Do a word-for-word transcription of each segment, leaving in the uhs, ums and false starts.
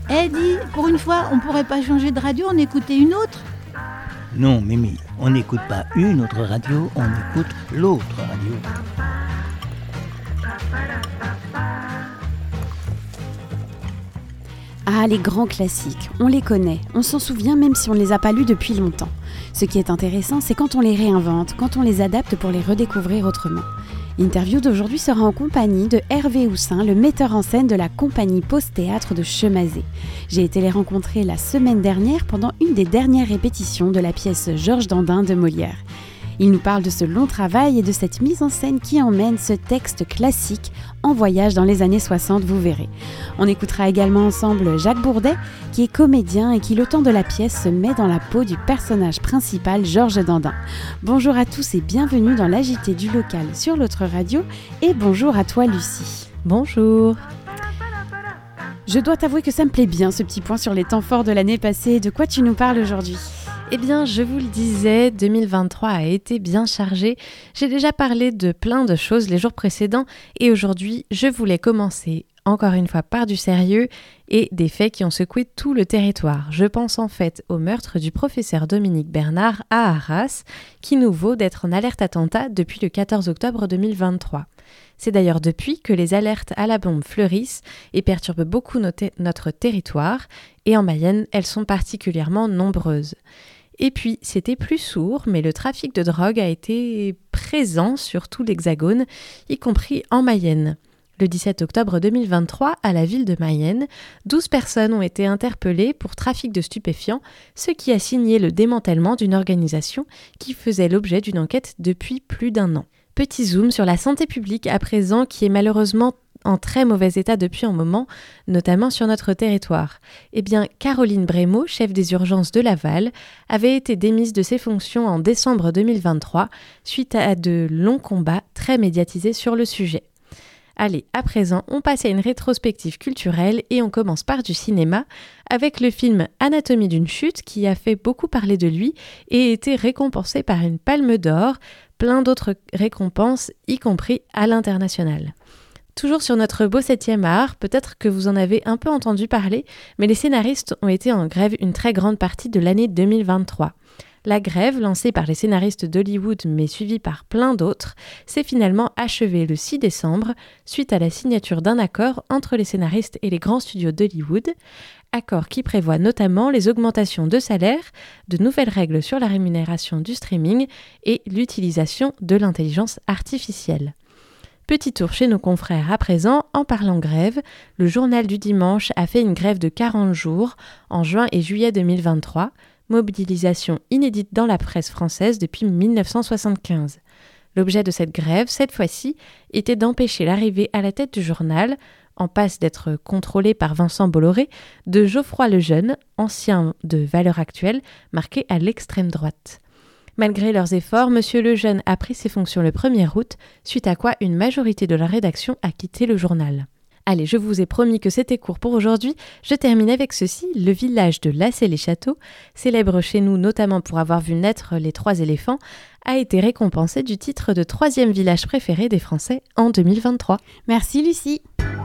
Eh dis, pour une fois, on pourrait pas changer de radio, en écouter une autre? Non, Mimi, on n'écoute pas une autre radio, on écoute l'autre radio. Ah, les grands classiques, on les connaît, on s'en souvient même si on ne les a pas lus depuis longtemps. Ce qui est intéressant, c'est quand on les réinvente, quand on les adapte pour les redécouvrir autrement. L'interview d'aujourd'hui sera en compagnie de Hervé Houssin, le metteur en scène de la compagnie Pause Théâtre de Chemazé. J'ai été les rencontrer la semaine dernière pendant une des dernières répétitions de la pièce Georges Dandin de Molière. Il nous parle de ce long travail et de cette mise en scène qui emmène ce texte classique en voyage dans les années soixante, vous verrez. On écoutera également ensemble Jacques Bourdet, qui est comédien et qui, le temps de la pièce, se met dans la peau du personnage principal, Georges Dandin. Bonjour à tous et bienvenue dans l'A J T du local sur l'autre radio, et bonjour à toi Lucie. Bonjour. Je dois t'avouer que ça me plaît bien ce petit point sur les temps forts de l'année passée. De quoi tu nous parles aujourd'hui ? Eh bien, je vous le disais, deux mille vingt-trois a été bien chargé. J'ai déjà parlé de plein de choses les jours précédents et aujourd'hui, je voulais commencer encore une fois par du sérieux et des faits qui ont secoué tout le territoire. Je pense en fait au meurtre du professeur Dominique Bernard à Arras, qui nous vaut d'être en alerte attentat depuis le quatorze octobre deux mille vingt-trois. C'est d'ailleurs depuis que les alertes à la bombe fleurissent et perturbent beaucoup notre, notre territoire, et en Mayenne, elles sont particulièrement nombreuses. Et puis, c'était plus sourd, mais le trafic de drogue a été présent sur tout l'Hexagone, y compris en Mayenne. Le dix-sept octobre deux mille vingt-trois, à la ville de Mayenne, douze personnes ont été interpellées pour trafic de stupéfiants, ce qui a signé le démantèlement d'une organisation qui faisait l'objet d'une enquête depuis plus d'un an. Petit zoom sur la santé publique à présent, qui est malheureusement en très mauvais état depuis un moment, notamment sur notre territoire. Eh bien, Caroline Brémaud, chef des urgences de Laval, avait été démise de ses fonctions en décembre deux mille vingt-trois, suite à de longs combats très médiatisés sur le sujet. Allez, à présent, on passe à une rétrospective culturelle et on commence par du cinéma, avec le film Anatomie d'une chute, qui a fait beaucoup parler de lui et été récompensé par une Palme d'Or, plein d'autres récompenses, y compris à l'international. Toujours sur notre beau septième art, peut-être que vous en avez un peu entendu parler, mais les scénaristes ont été en grève une très grande partie de l'année deux mille vingt-trois. La grève, lancée par les scénaristes d'Hollywood mais suivie par plein d'autres, s'est finalement achevée le six décembre, suite à la signature d'un accord entre les scénaristes et les grands studios d'Hollywood, accord qui prévoit notamment les augmentations de salaire, de nouvelles règles sur la rémunération du streaming et l'utilisation de l'intelligence artificielle. Petit tour chez nos confrères à présent, en parlant grève, le journal du dimanche a fait une grève de quarante jours en juin et juillet deux mille vingt-trois, mobilisation inédite dans la presse française depuis dix-neuf cent soixante-quinze. L'objet de cette grève, cette fois-ci, était d'empêcher l'arrivée à la tête du journal, en passe d'être contrôlé par Vincent Bolloré, de Geoffroy Lejeune, ancien de Valeurs Actuelles, marqué à l'extrême droite. Malgré leurs efforts, M. Lejeune a pris ses fonctions le premier août, suite à quoi une majorité de la rédaction a quitté le journal. Allez, je vous ai promis que c'était court pour aujourd'hui. Je termine avec ceci. Le village de Lassay-les-Châteaux, célèbre chez nous notamment pour avoir vu naître les trois éléphants, a été récompensé du titre de troisième village préféré des Français en deux mille vingt-trois. Merci Lucie.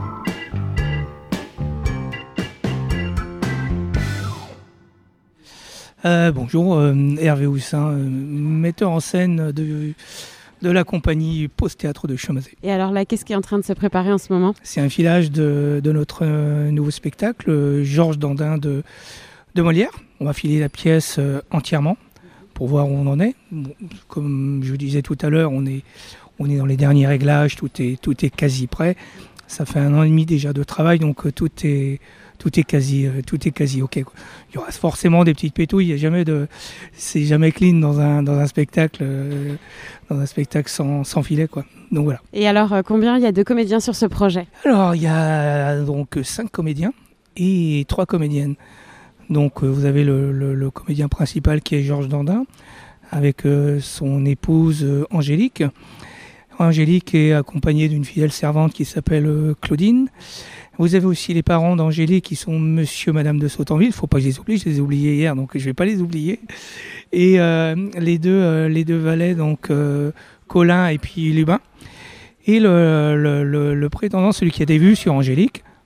Euh, bonjour, euh, Hervé Houssin, euh, metteur en scène de, de la compagnie Pause Théâtre de Chemazé. Et alors là, qu'est-ce qui est en train de se préparer en ce moment ? C'est un filage de, de notre euh, nouveau spectacle, euh, Georges Dandin de, de Molière. On va filer la pièce euh, entièrement pour voir où on en est. Bon, comme je disais tout à l'heure, on est, on est dans les derniers réglages, tout est, tout est quasi prêt. Ça fait un an et demi déjà de travail, donc euh, tout est... Tout est quasi, euh, tout est quasi ok. Quoi. Il y aura forcément des petites pétouilles. Il y a jamais de, c'est jamais clean dans un dans un spectacle, euh, dans un spectacle sans sans filet quoi. Donc voilà. Et alors euh, combien il y a de comédiens sur ce projet ? Alors il y a donc cinq comédiens et trois comédiennes. Donc euh, vous avez le, le, le comédien principal qui est Georges Dandin avec euh, son épouse euh, Angélique. Angélique est accompagnée d'une fidèle servante qui s'appelle euh, Claudine. Vous avez aussi les parents d'Angélique qui sont monsieur, madame de Sautanville. Il ne faut pas que je les oublie, je les ai oubliés hier, donc je ne vais pas les oublier. Et euh, les, deux, euh, les deux valets, donc euh, Colin et puis Lubin. Et le, le, le, le prétendant, celui qui a des vues sur Angélique,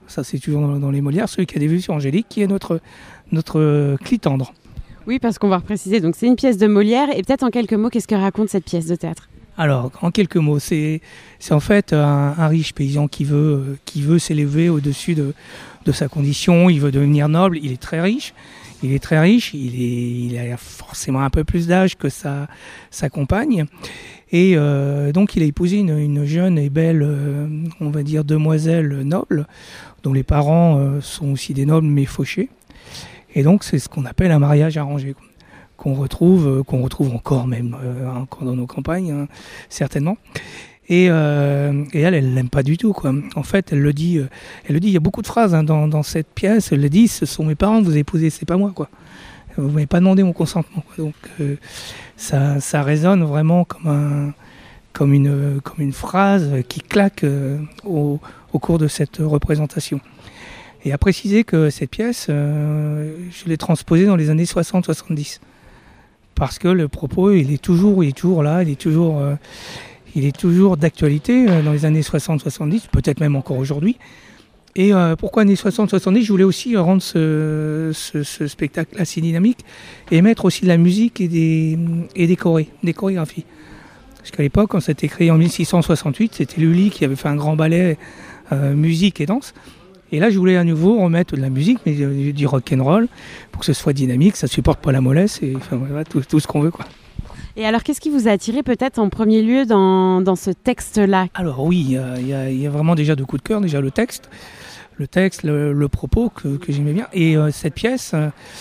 Ça, c'est toujours dans, dans les Molières. Celui qui a des vues sur Angélique, qui est notre, notre euh, clitandre. Oui, parce qu'on va repréciser. Donc, c'est une pièce de Molière. Et peut-être en quelques mots, qu'est-ce que raconte cette pièce de théâtre ? Alors, en quelques mots, c'est, c'est en fait un, un riche paysan qui veut, qui veut s'élever au-dessus de, de sa condition. Il veut devenir noble. Il est très riche. Il est très riche. Il, est, il a forcément un peu plus d'âge que sa, sa compagne. Et euh, donc, il a épousé une, une jeune et belle, euh, on va dire, demoiselle noble, dont les parents euh, sont aussi des nobles, mais fauchés. Et donc, c'est ce qu'on appelle un mariage arrangé, quoi. Qu'on retrouve, euh, qu'on retrouve encore même euh, encore dans nos campagnes, hein, certainement. Et, euh, et elle, elle l'aime pas du tout, quoi. En fait, elle le dit, euh, elle le dit. Il y a beaucoup de phrases hein, dans, dans cette pièce. Elle le dit, ce sont mes parents que vous épousez, c'est pas moi, quoi. Vous m'avez pas demandé mon consentement, quoi. Donc, euh, ça, ça résonne vraiment comme un, comme une, comme une phrase qui claque euh, au, au cours de cette représentation. Et à préciser que cette pièce, euh, je l'ai transposée dans les années soixante soixante-dix. Parce que le propos, il est toujours, il est toujours là, il est toujours, euh, il est toujours d'actualité euh, dans les années soixante soixante-dix, peut-être même encore aujourd'hui. Et euh, pourquoi années soixante soixante-dix ? Je voulais aussi rendre ce, ce, ce spectacle assez dynamique et mettre aussi de la musique et des, et des, chorés, des chorégraphies. Parce qu'à l'époque, quand c'était créé en mille six cent soixante-huit, c'était Lully qui avait fait un grand ballet euh, musique et danse. Et là, je voulais à nouveau remettre de la musique, mais du, du rock'n'roll, pour que ce soit dynamique, ça ne supporte pas la mollesse, et enfin, voilà, tout, tout ce qu'on veut, quoi. Et alors, qu'est-ce qui vous a attiré peut-être en premier lieu dans, dans ce texte-là ? Alors oui, il y a, y a, y a vraiment déjà deux coups de cœur, déjà le texte, le texte, le, le propos que, que j'aimais bien. Et euh, cette pièce,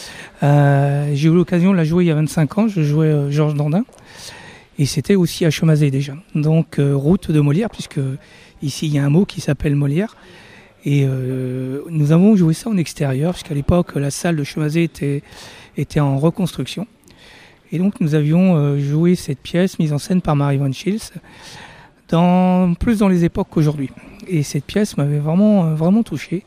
euh, j'ai eu l'occasion de la jouer il y a vingt-cinq ans, je jouais euh, Georges Dandin, et c'était aussi à Chamazé déjà. Donc euh, route de Molière, puisque ici il y a un mot qui s'appelle Molière. Et euh, nous avons joué ça en extérieur, puisqu'à l'époque, la salle de Chamazé était, était en reconstruction. Et donc, nous avions euh, joué cette pièce mise en scène par Marie Von Schiltz, dans, plus dans les époques qu'aujourd'hui. Et cette pièce m'avait vraiment, vraiment touché.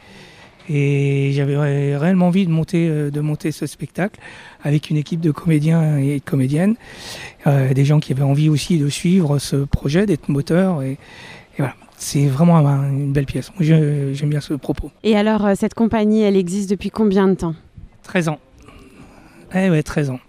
Et j'avais réellement envie de monter, de monter ce spectacle avec une équipe de comédiens et de comédiennes, euh, des gens qui avaient envie aussi de suivre ce projet, d'être moteurs. Et, et voilà. C'est vraiment une belle pièce. Moi, j'aime bien ce propos. Et alors, cette compagnie, elle existe depuis combien de temps ? treize ans. Eh ouais, treize ans.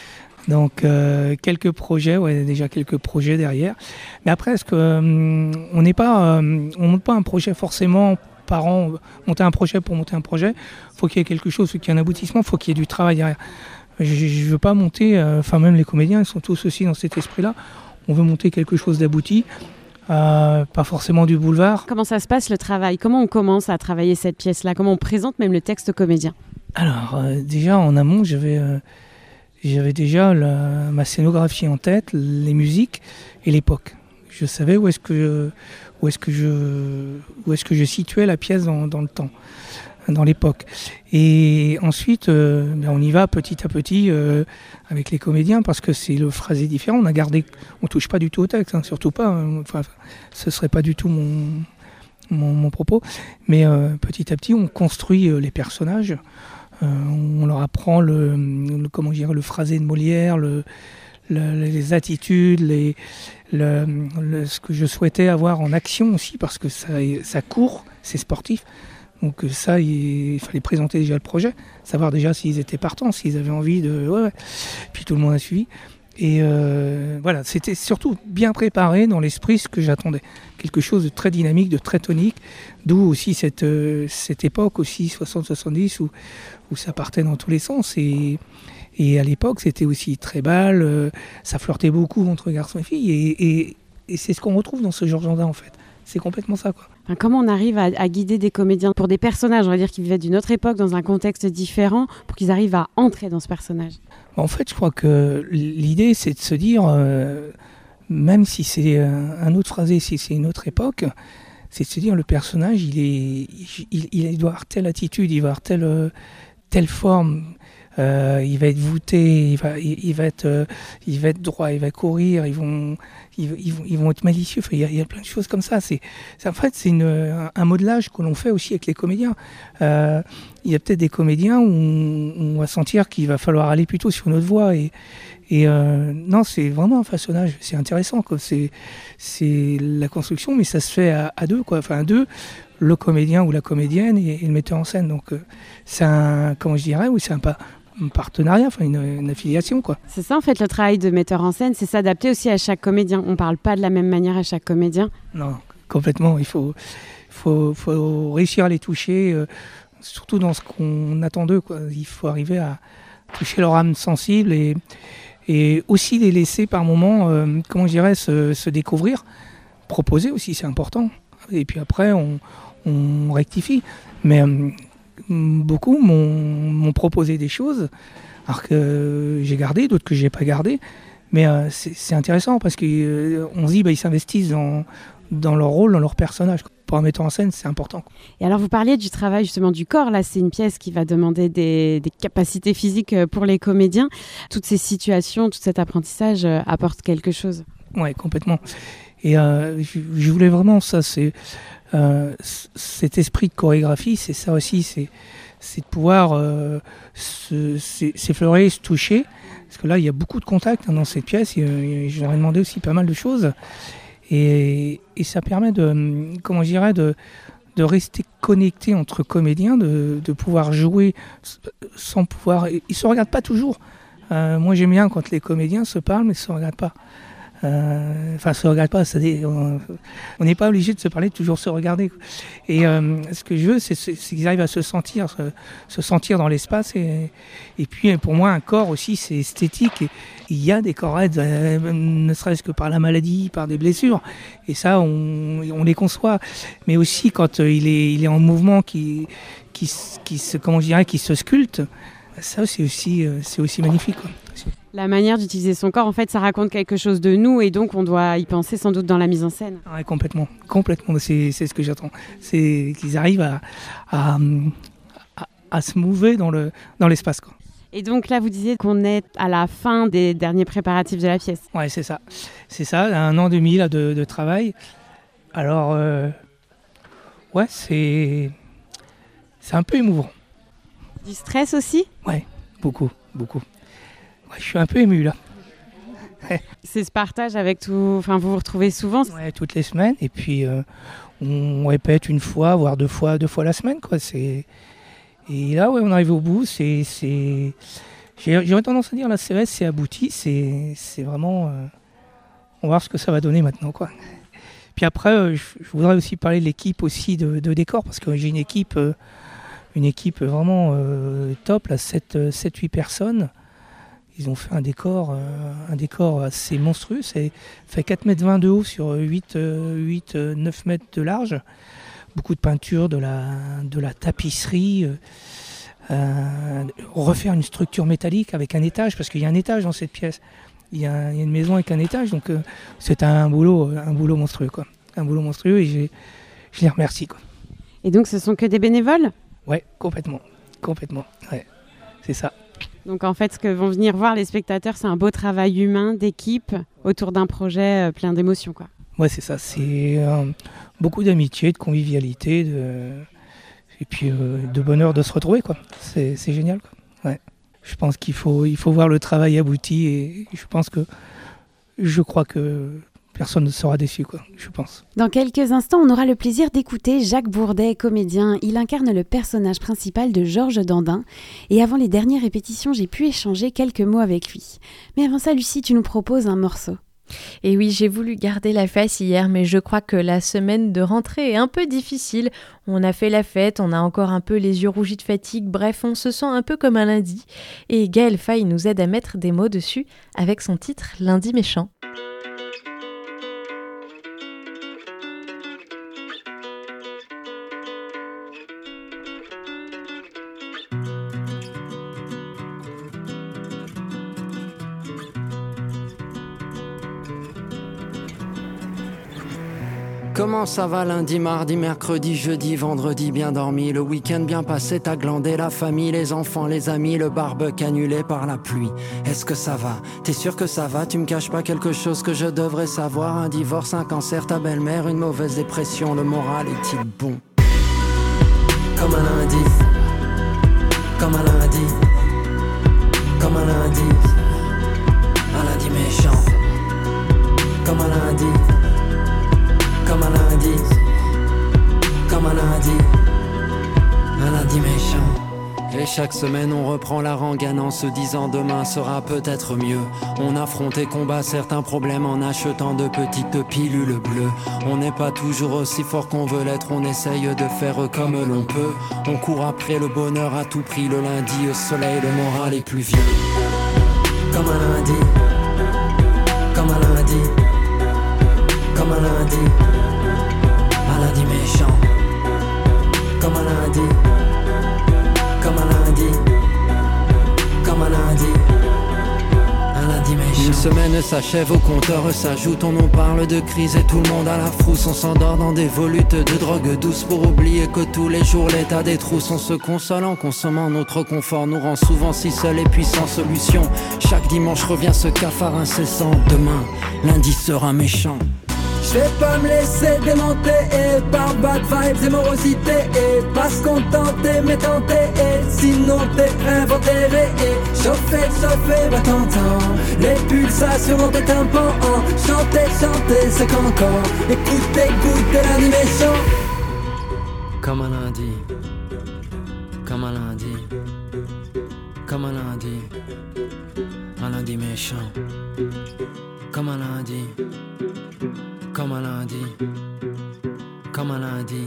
Donc, euh, quelques projets, ouais, déjà quelques projets derrière. Mais après, est-ce que euh, on n'est pas, euh, on monte pas un projet forcément par an, monter un projet pour monter un projet. Il faut qu'il y ait quelque chose, il faut qu'il y ait un aboutissement, il faut qu'il y ait du travail derrière. Je ne veux pas monter, enfin euh, même les comédiens, ils sont tous aussi dans cet esprit-là. On veut monter quelque chose d'abouti. Euh, pas forcément du boulevard. Comment ça se passe le travail ? Comment on commence à travailler cette pièce-là ? Comment on présente même le texte aux comédiens ? Alors euh, déjà en amont, j'avais, euh, j'avais déjà la, ma scénographie en tête, les musiques et l'époque. Je savais où est-ce que, où est-ce que, je, où est-ce que je situais la pièce dans, dans le temps, dans l'époque. Et ensuite, euh, ben on y va petit à petit euh, avec les comédiens parce que c'est le phrasé différent. On a gardé, on touche pas du tout au texte, hein, surtout pas. Hein, enfin, ce serait pas du tout mon mon, mon propos. Mais euh, petit à petit, on construit euh, les personnages. Euh, on leur apprend le, le comment dire, le phrasé de Molière, le, le les attitudes, les le, le, ce que je souhaitais avoir en action aussi parce que ça ça court, c'est sportif. Donc ça, il, il fallait présenter déjà le projet, savoir déjà s'ils étaient partants, s'ils avaient envie de... Ouais, ouais. Puis tout le monde a suivi. Et euh, voilà, c'était surtout bien préparé dans l'esprit ce que j'attendais. Quelque chose de très dynamique, de très tonique, d'où aussi cette, euh, cette époque aussi, soixante soixante-dix, où, où ça partait dans tous les sens. Et, et à l'époque, c'était aussi très bal, euh, ça flirtait beaucoup entre garçons et filles. Et, et, et c'est ce qu'on retrouve dans ce Georges Dandin, en fait. C'est complètement ça, quoi. Enfin, comment on arrive à, à guider des comédiens pour des personnages, on va dire, qui vivaient d'une autre époque, dans un contexte différent, pour qu'ils arrivent à entrer dans ce personnage ? En fait, je crois que l'idée, c'est de se dire, euh, même si c'est un autre phrasé, si c'est une autre époque, c'est de se dire, le personnage, il, est, il, il doit avoir telle attitude, il va avoir telle, telle forme, euh, il va être voûté, il va, il, il, va être, euh, il va être droit, il va courir, ils vont... Ils, ils, vont, ils vont être malicieux, enfin, il, y a, il y a plein de choses comme ça. C'est, c'est, en fait, c'est une, un, un modelage que l'on fait aussi avec les comédiens. Euh, il y a peut-être des comédiens où on, on va sentir qu'il va falloir aller plutôt sur notre voie. Et, et euh, non, c'est vraiment un façonnage. C'est intéressant, quoi. C'est, c'est la construction, mais ça se fait à, à deux, quoi. Enfin, à deux, le comédien ou la comédienne et, et le metteur en scène. Donc euh, c'est un, comment je dirais, oui, c'est un, pa- un partenariat, enfin une, une affiliation, quoi. C'est ça en fait le travail de metteur en scène, c'est s'adapter aussi à chaque comédien. On ne parle pas de la même manière à chaque comédien. Non, complètement. Il faut, faut, faut réussir à les toucher, euh, surtout dans ce qu'on attend d'eux, quoi. Il faut arriver à toucher leur âme sensible et, et aussi les laisser par moments, euh, comment je dirais, se, se découvrir, proposer aussi, c'est important. Et puis après, on, on rectifie. Mais euh, beaucoup m'ont, m'ont proposé des choses, alors que j'ai gardé, d'autres que je n'ai pas gardées. Mais euh, c'est, c'est intéressant parce qu'on euh, se dit bah, ils s'investissent dans, dans leur rôle, dans leur personnage. Pour un metteur en scène, c'est important. Et alors, vous parliez du travail justement du corps. Là, c'est une pièce qui va demander des, des capacités physiques pour les comédiens. Toutes ces situations, tout cet apprentissage euh, apporte quelque chose. Oui, complètement. Et euh, je, je voulais vraiment ça, c'est euh, cet esprit de chorégraphie, c'est ça aussi, c'est, c'est de pouvoir euh, se, s'effleurer, se toucher. Parce que là, il y a beaucoup de contacts hein, dans cette pièce. Et, je leur ai demandé aussi pas mal de choses. Et, et ça permet de, comment je dirais, de, de rester connecté entre comédiens, de, de pouvoir jouer sans pouvoir... Ils ne se regardent pas toujours. Euh, moi, j'aime bien quand les comédiens se parlent, mais ils ne se regardent pas. Euh, enfin, se regarde pas, c'est-à-dire, on n'est pas obligé de se parler, de toujours se regarder. Et euh, ce que je veux, c'est, c'est, c'est qu'ils arrivent à se sentir, se, se sentir dans l'espace. Et, et puis, pour moi, un corps aussi, c'est esthétique. Et il y a des corps raides, euh, ne serait-ce que par la maladie, par des blessures. Et ça, on, on les conçoit. Mais aussi, quand euh, il est, il est en mouvement, qui, qui, qui se, comment je dirais, qui se sculpte, ça, c'est aussi, euh, c'est aussi magnifique, quoi. La manière d'utiliser son corps, en fait, ça raconte quelque chose de nous et donc on doit y penser sans doute dans la mise en scène. Ouais, complètement, complètement. C'est, c'est ce que j'attends. C'est qu'ils arrivent à, à, à, à se mouver dans, le, dans l'espace, quoi. Et donc là, vous disiez qu'on est à la fin des derniers préparatifs de la pièce. Ouais, c'est ça. C'est ça, un an et demi là, de, de travail. Alors, euh, ouais, c'est, c'est un peu émouvant. Du stress aussi ? Ouais, beaucoup, beaucoup. Ouais, je suis un peu ému là. C'est ce partage avec tout. Enfin, vous vous retrouvez souvent ? Ouais, toutes les semaines. Et puis, euh, on répète une fois, voire deux fois, deux fois la semaine, quoi. C'est... Et là, ouais, on arrive au bout. C'est, c'est... J'ai, j'aurais tendance à dire la C E S, c'est abouti. C'est, c'est vraiment. Euh... On va voir ce que ça va donner maintenant, quoi. Puis après, euh, je, je voudrais aussi parler de l'équipe aussi de, de décor, parce que j'ai une équipe, euh, une équipe vraiment euh, top, là, sept huit personnes. Ils ont fait un décor, euh, un décor assez monstrueux. Ça fait quatre mètres vingt de haut sur huit, neuf mètres de large. Beaucoup de peinture, de la, de la tapisserie. Euh, refaire une structure métallique avec un étage, parce qu'il y a un étage dans cette pièce. Il y a, il y a une maison avec un étage, donc euh, c'est un boulot, un boulot monstrueux, quoi. Un boulot monstrueux et j'ai, je les remercie, quoi. Et donc ce sont que des bénévoles ? Ouais, complètement, complètement. Ouais, c'est ça. Donc en fait, ce que vont venir voir les spectateurs, c'est un beau travail humain, d'équipe, autour d'un projet plein d'émotions, quoi. Ouais, c'est ça. C'est euh, beaucoup d'amitié, de convivialité, de... et puis euh, de bonheur de se retrouver, quoi. C'est, c'est génial, quoi. Ouais. Je pense qu'il faut, il faut voir le travail abouti et je pense que, je crois que personne ne sera déçu, quoi, je pense. Dans quelques instants, on aura le plaisir d'écouter Jacques Bourdet, comédien. Il incarne le personnage principal de Georges Dandin. Et avant les dernières répétitions, j'ai pu échanger quelques mots avec lui. Mais avant ça, Lucie, tu nous proposes un morceau. Et oui, j'ai voulu garder la face hier, mais je crois que la semaine de rentrée est un peu difficile. On a fait la fête, on a encore un peu les yeux rougis de fatigue, bref, on se sent un peu comme un lundi. Et Gaël Faye nous aide à mettre des mots dessus avec son titre « Lundi méchant ». Comment ça va lundi, mardi, mercredi, jeudi, vendredi, bien dormi? Le week-end bien passé, t'as glandé la famille, les enfants, les amis, le barbecue annulé par la pluie. Est-ce que ça va? T'es sûr que ça va? Tu me caches pas quelque chose que je devrais savoir? Un divorce, un cancer, ta belle-mère, une mauvaise dépression, le moral est-il bon? Comme un lundi, comme un lundi, comme un lundi, un lundi méchant, comme un lundi. Comme un lundi, comme un lundi. et chaque semaine on reprend la rengaine en se disant demain sera peut-être mieux. On affronte et combat certains problèmes en achetant de petites pilules bleues. On n'est pas toujours aussi fort qu'on veut l'être, on essaye de faire comme l'on peut. On court après le bonheur à tout prix, le lundi au soleil, le moral est plus vieux. Comme un lundi, comme un lundi, comme un lundi, un lundi méchant. Comme un lundi, comme un lundi, comme un lundi, un lundi méchant. Une semaine s'achève, au compteur s'ajoute, on nous parle de crise et tout le monde à la frousse. On s'endort dans des volutes de drogue douce pour oublier que tous les jours l'état des trousses. On se console en consommant notre confort, nous rend souvent si seuls et puis sans solution. Chaque dimanche revient ce cafard incessant, demain, lundi sera méchant. Je vais pas me laisser démonter et par bad vibes et morosité et pas se contenter mais tenter et sinon t'es inventé et chauffer, chauffer, bah t'entends les pulsations dans tes tympans. Chanter, chanter, c'est qu'encore écoutez, écoutez lundi méchant. Comme un lundi, comme un lundi, comme un lundi, un lundi méchant. Comme un lundi, comme un lundi, comme un lundi,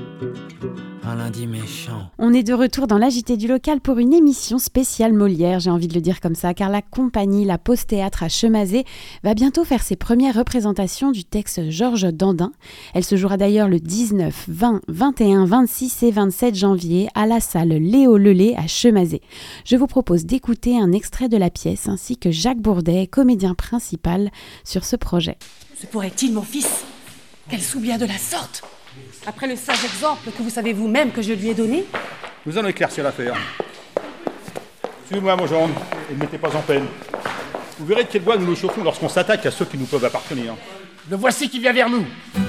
un lundi méchant. On est de retour dans l'A J T du local pour une émission spéciale Molière, j'ai envie de le dire comme ça, car la compagnie La Pause Théâtre à Chemazé va bientôt faire ses premières représentations du texte Georges Dandin. Elle se jouera d'ailleurs le dix-neuf, vingt, vingt et un, vingt-six et vingt-sept janvier à la salle Léo Lelay à Chemazé. Je vous propose d'écouter un extrait de la pièce ainsi que Jacques Bourdet, comédien principal sur ce projet. Se pourrait-il, mon fils, qu'elle s'oublie de la sorte, après le sage exemple que vous savez vous-même que je lui ai donné? Nous allons éclaircir l'affaire. Suivez-moi, mon gendre, et ne mettez pas en peine. Vous verrez de quel bois nous nous chauffons lorsqu'on s'attaque à ceux qui nous peuvent appartenir. Le voici qui vient vers nous.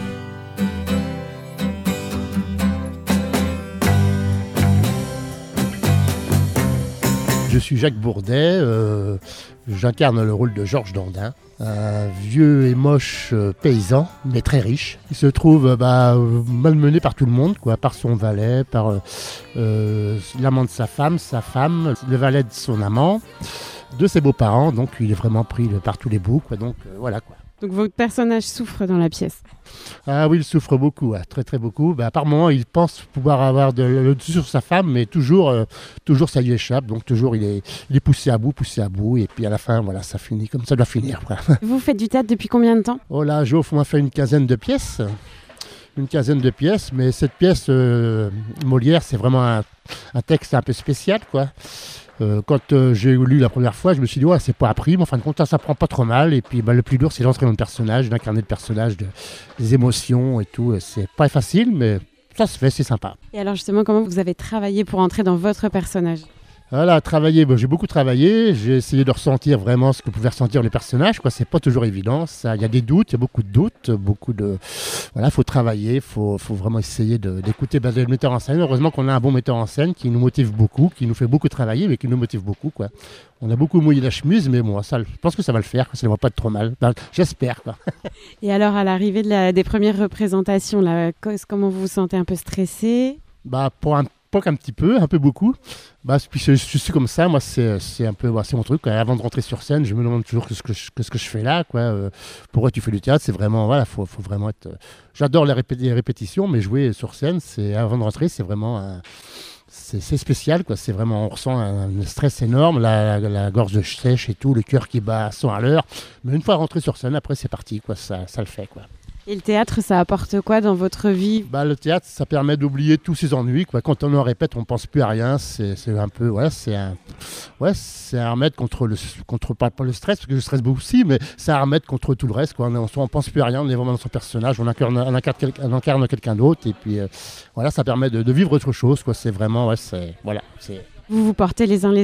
Je suis Jacques Bourdet, euh, j'incarne le rôle de Georges Dandin, un vieux et moche euh, paysan, mais très riche. Il se trouve bah, malmené par tout le monde, quoi, par son valet, par euh, l'amant de sa femme, sa femme, le valet de son amant, de ses beaux-parents, donc il est vraiment pris par tous les bouts, quoi, donc euh, voilà quoi. Donc votre personnage souffre dans la pièce. Ah oui, il souffre beaucoup, ouais, très très beaucoup. Bah, par moments, il pense pouvoir avoir de, le dessus sur sa femme, mais toujours, euh, toujours ça lui échappe. Donc toujours, il est, il est poussé à bout, poussé à bout. Et puis à la fin, voilà, ça finit comme ça doit finir. Voilà. Vous faites du théâtre depuis combien de temps? Oh là, j'ai au fond fait une quinzaine de pièces. Une quinzaine de pièces, mais cette pièce, euh, Molière, c'est vraiment un, un texte un peu spécial, quoi. Euh, quand euh, j'ai lu la première fois, je me suis dit ouais, c'est pas appris, mais en fin de compte ça s'apprend pas trop mal. Et puis bah, le plus dur c'est d'entrer dans le personnage, d'incarner le personnage, de, des émotions et tout. Et c'est pas facile, mais ça se fait, c'est sympa. Et alors justement, comment vous avez travaillé pour entrer dans votre personnage? Voilà, travailler, bon, j'ai beaucoup travaillé, j'ai essayé de ressentir vraiment ce que pouvaient ressentir les personnages, quoi. C'est pas toujours évident, il y a des doutes, il y a beaucoup de doutes, beaucoup de... Voilà, il faut travailler, il faut, faut vraiment essayer de, d'écouter bah, le metteur en scène. Heureusement qu'on a un bon metteur en scène qui nous motive beaucoup, qui nous fait beaucoup travailler, mais qui nous motive beaucoup, quoi. On a beaucoup mouillé la chemise, mais bon, ça, je pense que ça va le faire, ça ne va pas être trop mal, ben, j'espère, quoi. Et alors, à l'arrivée de la, des premières représentations, là, comment vous vous sentez? Un peu stressé? Bah, pour un Pas qu'un petit peu, un peu beaucoup. Bah, puis je, je suis comme ça, moi c'est, c'est un peu bah, c'est mon truc. Quoi. Avant de rentrer sur scène, je me demande toujours ce que je, ce que je fais là. Quoi. Euh, pourquoi tu fais du théâtre? C'est vraiment, voilà, faut, faut vraiment être. Euh, j'adore les, répé- les répétitions, mais jouer sur scène, c'est avant de rentrer, c'est vraiment, un, c'est, c'est spécial. Quoi. C'est vraiment, on ressent un, un stress énorme, la, la, la gorge sèche et tout, le cœur qui bat à cent à l'heure. Mais une fois rentré sur scène, après c'est parti, quoi. Ça, ça le fait, quoi. Et le théâtre, ça apporte quoi dans votre vie? Bah, le théâtre, ça permet d'oublier tous ses ennuis, quoi. Quand on en répète, on ne pense plus à rien. C'est, c'est un peu, ouais, c'est un, ouais, c'est un remède contre le, contre pas, pas le stress, parce que je stresse beaucoup aussi, mais c'est un remède contre tout le reste, quoi. On ne pense plus à rien, on est vraiment dans son personnage, on incarne, on incarne, on incarne quelqu'un d'autre, et puis euh, voilà, ça permet de, de vivre autre chose, quoi. C'est vraiment, ouais, c'est, voilà. C'est... Vous vous portez les uns les autres?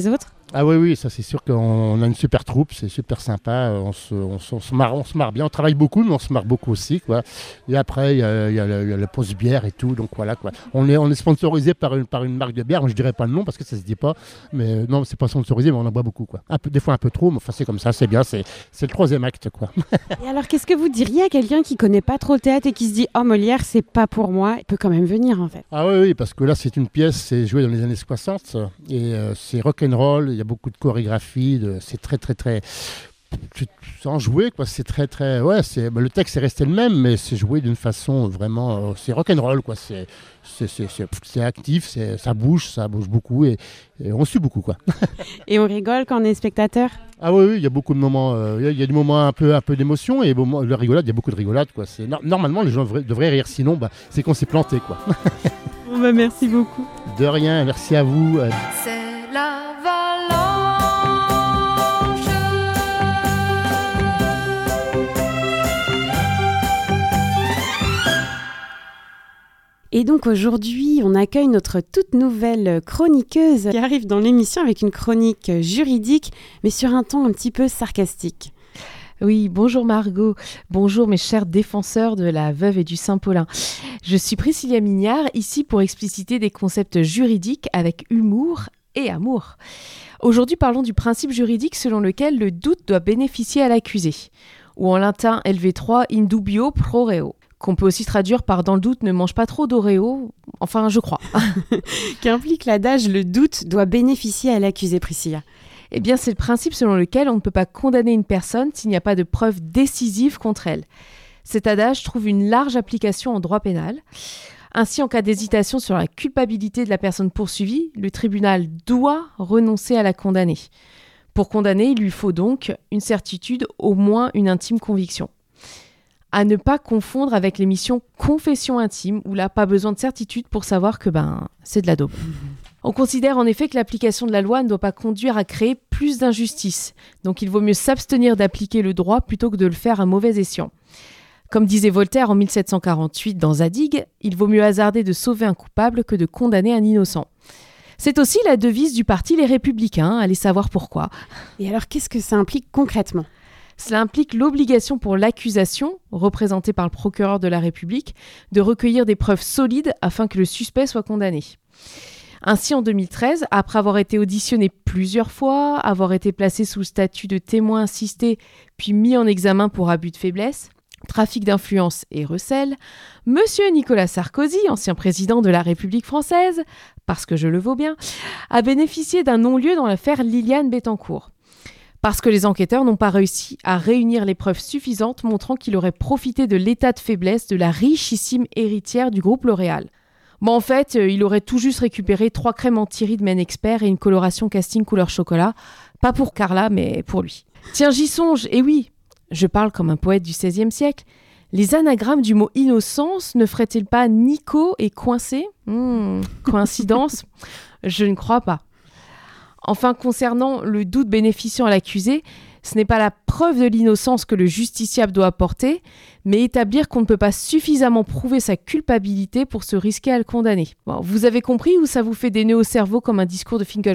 Ah oui, oui, ça c'est sûr qu'on a une super troupe, c'est super sympa, on se, on, se, on, se marre, on se marre bien, on travaille beaucoup, mais on se marre beaucoup aussi, quoi. Et après, il y a, y a le, y a le pause bière et tout, donc voilà, quoi. On est, on est sponsorisé par une, par une marque de bière, moi je dirais pas le nom parce que ça se dit pas, mais non, c'est pas sponsorisé, mais on en boit beaucoup, quoi. Un peu, des fois un peu trop, mais enfin c'est comme ça, c'est bien, c'est, c'est le troisième acte, quoi. Et alors, qu'est-ce que vous diriez à quelqu'un qui connaît pas trop le théâtre et qui se dit « Oh, Molière, c'est pas pour moi », il peut quand même venir, en fait. Ah oui, oui, parce que là, c'est une pièce, c'est joué dans les années soixante, et euh, c'est rock'n'roll, il y a beaucoup de chorégraphie. De, c'est très très très sans jouer quoi, c'est très très ouais, c'est bah, le texte est resté le même, mais c'est joué d'une façon vraiment euh, c'est rock'n'roll quoi, c'est c'est, c'est, c'est, c'est actif, c'est, ça bouge, ça bouge beaucoup et, et on suit beaucoup quoi. Et on rigole quand on est spectateur. Ah oui, oui, il y a beaucoup de moments, euh, il y a, il y a des moments un peu un peu d'émotion et moments, la rigolade, il y a beaucoup de rigolade quoi. C'est no- normalement les gens devraient, devraient rire, sinon bah c'est qu'on s'est planté quoi. Bon, bah, merci beaucoup. De rien, merci à vous. C'est la Et donc aujourd'hui, on accueille notre toute nouvelle chroniqueuse qui arrive dans l'émission avec une chronique juridique, mais sur un ton un petit peu sarcastique. Oui, bonjour Margot, bonjour mes chers défenseurs de la veuve et du Saint-Paulin. Je suis Priscilla Mignard, ici pour expliciter des concepts juridiques avec humour et amour. Aujourd'hui, parlons du principe juridique selon lequel le doute doit bénéficier à l'accusé, ou en latin L V trois, in dubio pro reo, qu'on peut aussi traduire par « dans le doute, ne mange pas trop d'Oreo », enfin je crois. Qu'implique l'adage « le doute doit bénéficier à l'accusé », Priscilla ? Eh bien, c'est le principe selon lequel on ne peut pas condamner une personne s'il n'y a pas de preuves décisives contre elle. Cet adage trouve une large application en droit pénal. Ainsi, en cas d'hésitation sur la culpabilité de la personne poursuivie, le tribunal doit renoncer à la condamner. Pour condamner, il lui faut donc une certitude, au moins une intime conviction. À ne pas confondre avec l'émission Confession intime, où là, pas besoin de certitude pour savoir que ben, c'est de la daube. On considère en effet que l'application de la loi ne doit pas conduire à créer plus d'injustice. Donc il vaut mieux s'abstenir d'appliquer le droit plutôt que de le faire à mauvais escient. Comme disait Voltaire en mille sept cent quarante-huit dans Zadig, il vaut mieux hasarder de sauver un coupable que de condamner un innocent. C'est aussi la devise du parti Les Républicains, allez savoir pourquoi. Et alors qu'est-ce que ça implique concrètement ? Cela implique l'obligation pour l'accusation, représentée par le procureur de la République, de recueillir des preuves solides afin que le suspect soit condamné. Ainsi, en deux mille treize, après avoir été auditionné plusieurs fois, avoir été placé sous le statut de témoin assisté, puis mis en examen pour abus de faiblesse, trafic d'influence et recel, Monsieur Nicolas Sarkozy, ancien président de la République française, parce que je le vaux bien, a bénéficié d'un non-lieu dans l'affaire Liliane Bettencourt. Parce que les enquêteurs n'ont pas réussi à réunir les preuves suffisantes montrant qu'il aurait profité de l'état de faiblesse de la richissime héritière du groupe L'Oréal. Bon, en fait, il aurait tout juste récupéré trois crèmes anti-rides Men Expert et une coloration casting couleur chocolat. Pas pour Carla, mais pour lui. Tiens, j'y songe, et oui, je parle comme un poète du seizième siècle. Les anagrammes du mot innocence ne feraient-ils pas Nico et coincé ? hmm, Coïncidence ? Je ne crois pas. Enfin, concernant le doute bénéficiant à l'accusé, ce n'est pas la preuve de l'innocence que le justiciable doit apporter, mais établir qu'on ne peut pas suffisamment prouver sa culpabilité pour se risquer à le condamner. Bon, vous avez compris ou ça vous fait des nœuds au cerveau comme un discours de Finkielkraut ?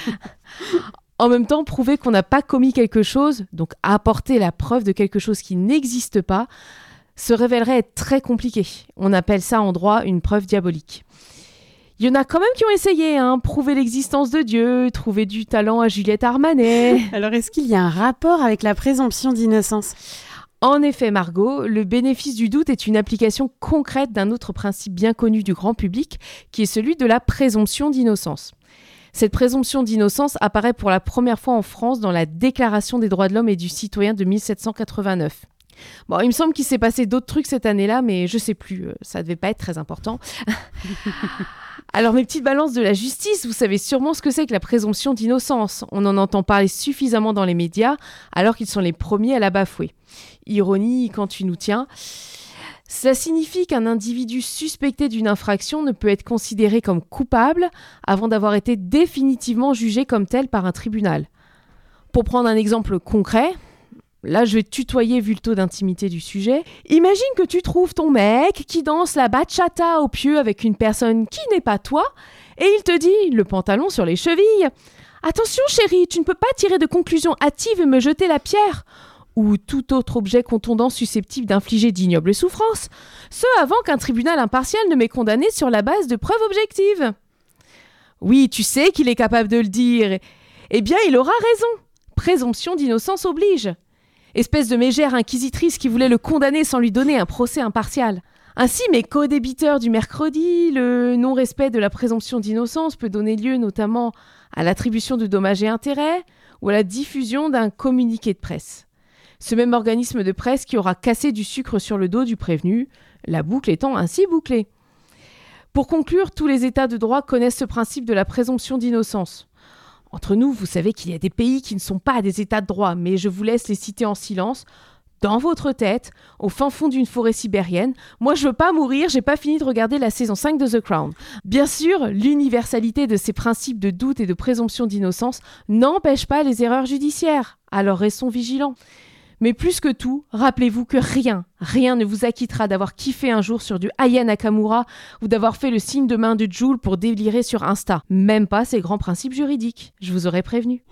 En même temps, prouver qu'on n'a pas commis quelque chose, donc apporter la preuve de quelque chose qui n'existe pas, se révélerait être très compliqué. On appelle ça en droit une preuve diabolique. Il y en a quand même qui ont essayé, hein, prouver l'existence de Dieu, trouver du talent à Juliette Armanet. Alors, est-ce qu'il y a un rapport avec la présomption d'innocence ? En effet, Margot, le bénéfice du doute est une application concrète d'un autre principe bien connu du grand public, qui est celui de la présomption d'innocence. Cette présomption d'innocence apparaît pour la première fois en France dans la Déclaration des droits de l'homme et du citoyen de mille sept cent quatre-vingt-neuf. Bon, il me semble qu'il s'est passé d'autres trucs cette année-là, mais je sais plus, ça devait pas être très important. Alors, mes petites balances de la justice, vous savez sûrement ce que c'est que la présomption d'innocence. On en entend parler suffisamment dans les médias, alors qu'ils sont les premiers à la bafouer. Ironie quand tu nous tiens. Cela signifie qu'un individu suspecté d'une infraction ne peut être considéré comme coupable avant d'avoir été définitivement jugé comme tel par un tribunal. Pour prendre un exemple concret, là je vais tutoyer vu le taux d'intimité du sujet. Imagine que tu trouves ton mec qui danse la bachata au pieu avec une personne qui n'est pas toi et il te dit le pantalon sur les chevilles. Attention chérie, tu ne peux pas tirer de conclusions hâtives et me jeter la pierre ou tout autre objet contondant susceptible d'infliger d'ignobles souffrances, ce avant qu'un tribunal impartial ne m'ait condamné sur la base de preuves objectives. Oui, tu sais qu'il est capable de le dire. Eh bien, il aura raison. Présomption d'innocence oblige. Espèce de mégère inquisitrice qui voulait le condamner sans lui donner un procès impartial. Ainsi, mes co-débiteurs du mercredi, le non-respect de la présomption d'innocence peut donner lieu notamment à l'attribution de dommages et intérêts ou à la diffusion d'un communiqué de presse. Ce même organisme de presse qui aura cassé du sucre sur le dos du prévenu, la boucle étant ainsi bouclée. Pour conclure, tous les États de droit connaissent ce principe de la présomption d'innocence. Entre nous, vous savez qu'il y a des pays qui ne sont pas des États de droit, mais je vous laisse les citer en silence. Dans votre tête, au fin fond d'une forêt sibérienne, moi je veux pas mourir, j'ai pas fini de regarder la saison cinq de The Crown. Bien sûr, l'universalité de ces principes de doute et de présomption d'innocence n'empêche pas les erreurs judiciaires, alors restons vigilants. Mais plus que tout, rappelez-vous que rien, rien ne vous acquittera d'avoir kiffé un jour sur du Aya Nakamura ou d'avoir fait le signe de main de Joule pour délirer sur Insta. Même pas ces grands principes juridiques, je vous aurais prévenu.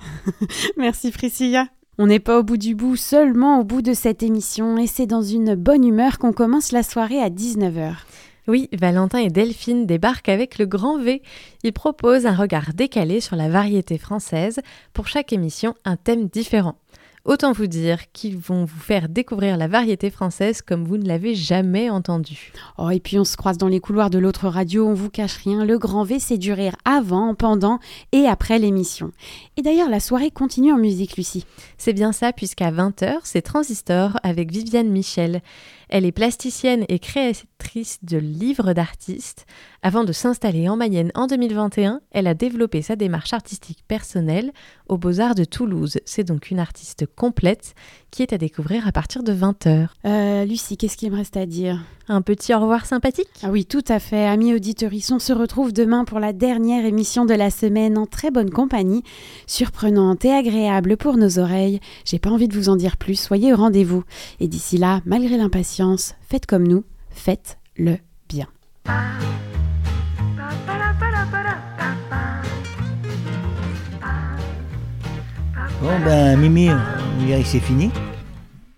Merci Priscilla. On n'est pas au bout du bout, seulement au bout de cette émission, et c'est dans une bonne humeur qu'on commence la soirée à dix-neuf heures. Oui, Valentin et Delphine débarquent avec le grand V. Ils proposent un regard décalé sur la variété française, pour chaque émission un thème différent. Autant vous dire qu'ils vont vous faire découvrir la variété française comme vous ne l'avez jamais entendue. Oh, et puis on se croise dans les couloirs de l'autre radio, on vous cache rien, le grand V c'est du rire avant, pendant et après l'émission. Et d'ailleurs la soirée continue en musique, Lucie. C'est bien ça, puisqu'à vingt heures, c'est Transistor avec Viviane Michel. Elle est plasticienne et créatrice de livres d'artistes. Avant de s'installer en Mayenne en deux mille vingt et un, elle a développé sa démarche artistique personnelle aux Beaux-Arts de Toulouse. C'est donc une artiste complète qui est à découvrir à partir de vingt heures. Euh, Lucie, qu'est-ce qu'il me reste à dire ? Un petit au revoir sympathique ? Ah oui, tout à fait. Amis auditeurs, on se retrouve demain pour la dernière émission de la semaine en très bonne compagnie, surprenante et agréable pour nos oreilles. J'ai pas envie de vous en dire plus, soyez au rendez-vous. Et d'ici là, malgré l'impatience, faites comme nous, faites-le bien. Bon ben Mimi, on dirait que c'est fini.